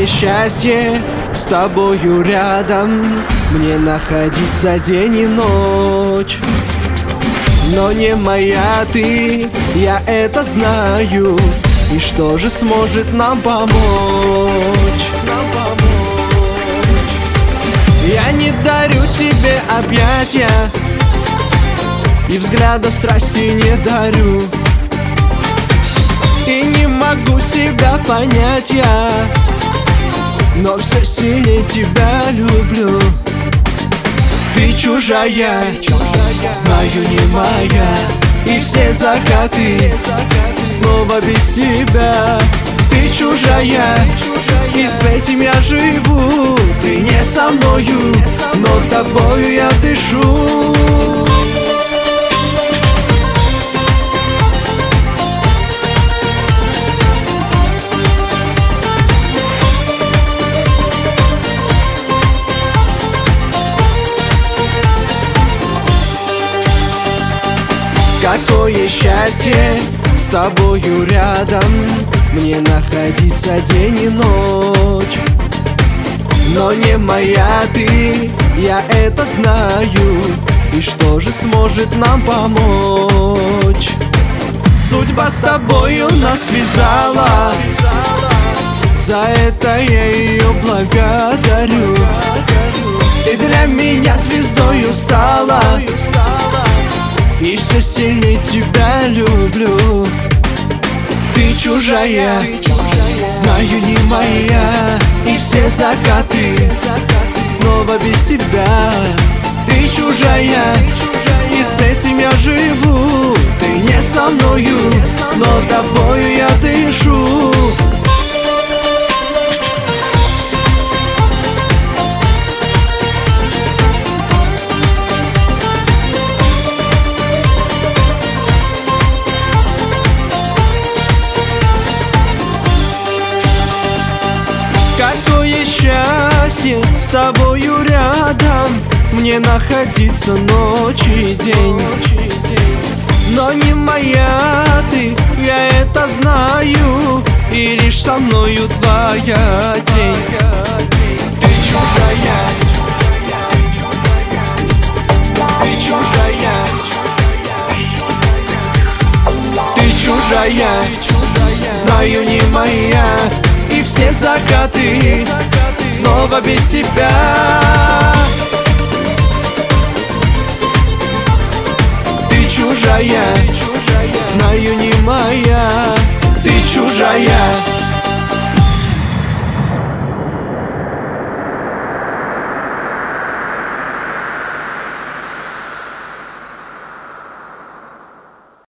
счастье с тобою рядом, мне находиться день и ночь. Но не моя ты, я это знаю. И что же сможет нам помочь? Я не дарю тебе объятия и взгляда страсти не дарю. И не могу себя понять я, но все сильнее тебя люблю. Ты чужая, знаю, не моя, и все закаты снова без тебя. Ты чужая, и с этим я живу. Ты не со мною, но тобою я дышу. Какое счастье с тобою рядом, мне находиться день и ночь. Но не моя ты, я это знаю. И что же сможет нам помочь? Судьба с тобою нас связала, за это я ее благодарю. Ты для меня звездою стала, и все сильнее тебя люблю. Ты чужая, знаю, не моя, и все закаты снова без тебя. Ты чужая, и с этим я живу. Ты не со мною, но тобою я дышу. Какое счастье с тобою рядом, мне находиться ночь и день. Но не моя ты, я это знаю, и лишь со мною твоя тень. Ты чужая, ты чужая, ты чужая, знаю, не моя, и все закаты снова без тебя.